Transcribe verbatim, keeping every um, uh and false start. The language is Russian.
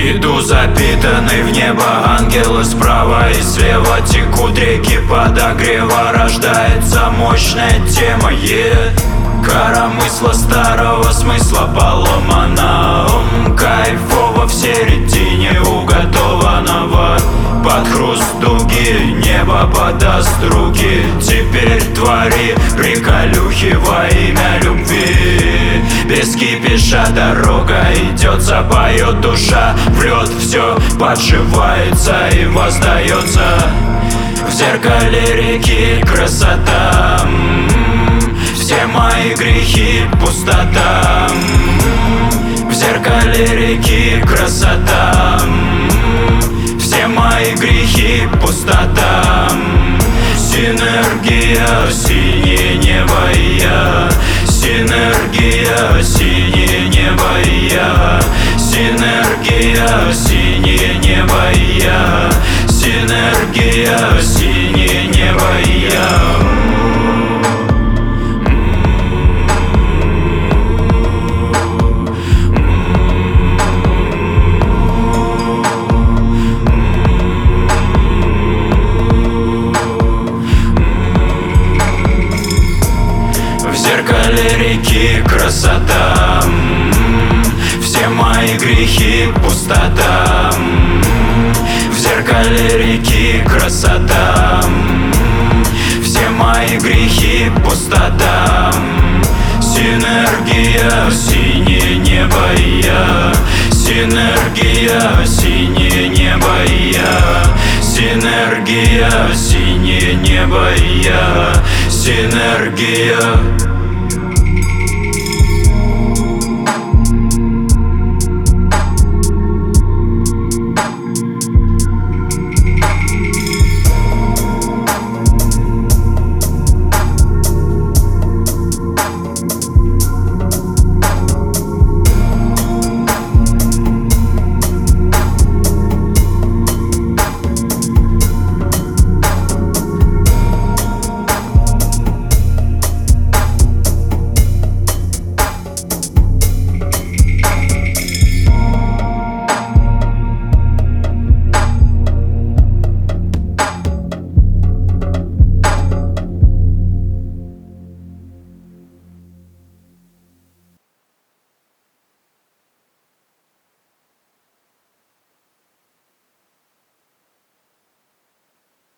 Иду запитанный в небо, ангелы справа и слева. Текут реки подогрева, рождается мощная тема, yeah. Коромысла старого смысла поломана, ум, кайфово в середине уготованного. Под хруст дуги небо подаст руки. Теперь твори приколюхи во имя любви. Без кипиша дорога идет, запоет душа. Врет все, подшивается и воздается. В зеркале реки красота, все мои грехи пустота. В зеркале реки красота, все мои грехи пустота. Синергия, синее небо и я. Синергия, синее небо и я. Синергия, синее небо и я. Синергия, синее небо и я. В зеркале реки красота, все мои грехи пустота. В зеркале реки красота, все мои грехи пустота. Синергия, синее небо и я. Синергия, синее небо и я. Синергия, синее небо и я. Синергия.